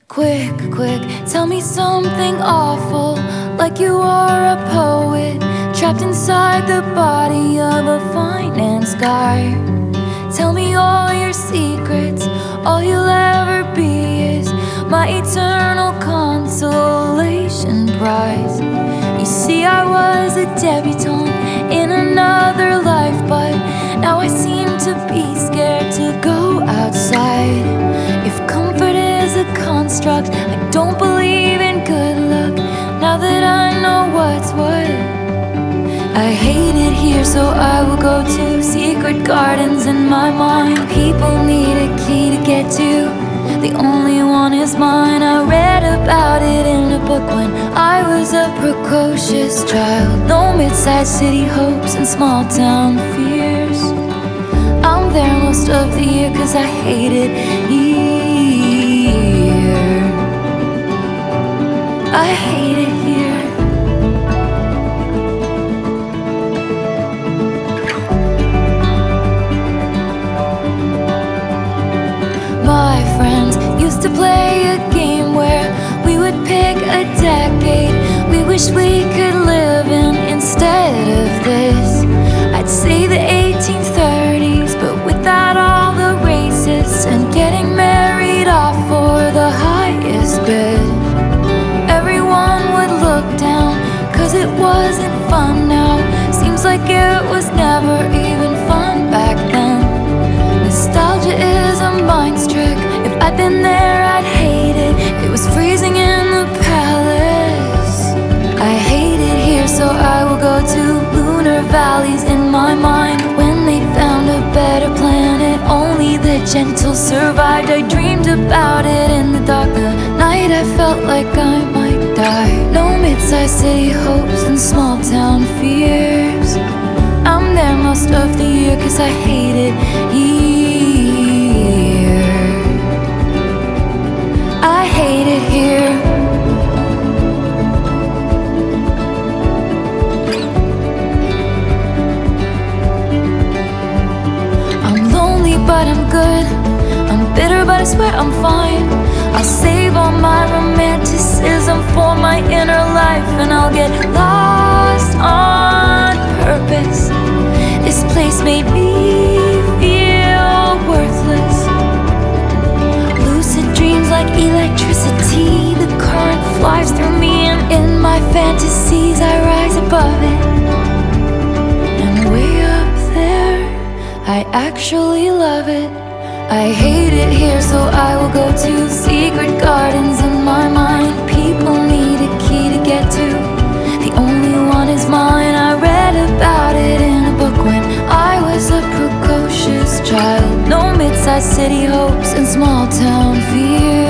Quick, quick, tell me something awful, like you are a poet trapped inside the body of a finance guy. Tell me all your secrets, all you'll ever be is my eternal consolation prize. You see, I was a debutante in another life, but now I seem to be scared to go outside. If comfort is a construct, I don't believe in good luck, now that I know what's what. I hate it here, so I will go to secret gardens in my mind. People need a key to get to, the only one is mine. I read about it in a book when I was a precocious child. No mid-sized city hopes and small town fears. I'm there most of the year 'cause I hate it here. I hate it here. My friends used to play a game where we would pick a decade we wish we could live in instead of this. I'd say the 1830s, but without all the racists and getting married off for the highest bid. Everyone would look down 'cause it wasn't fun now. Seems like it was never even fun back then. Nostalgia is a mind's trick. If I'd been there, I'd hate it. It was freezing in the palace. I hate it here, so I will go to lunar valleys in my mind. When they found a better planet, only the gentle survived. I dreamed about it in the dark. The night I felt like I might die. No mid-sized city hopes and small town fears. I'm there most of the year 'cause I hate it here. I hate it here. I'm lonely but I'm good, I'm bitter but I swear I'm fine. I'll save all my romanticism for my inner life, and I'll get lost on purpose. This place made me feel worthless. Lucid dreams like electricity, the current flies through me, and in my fantasies I rise above it. And way up there, I actually love it. I hate it here, so I will go to secret gardens in my mind. People need a key to get to, the only one is mine. I read about it in a book when I was a precocious child. No mid-sized city hopes and small town fears.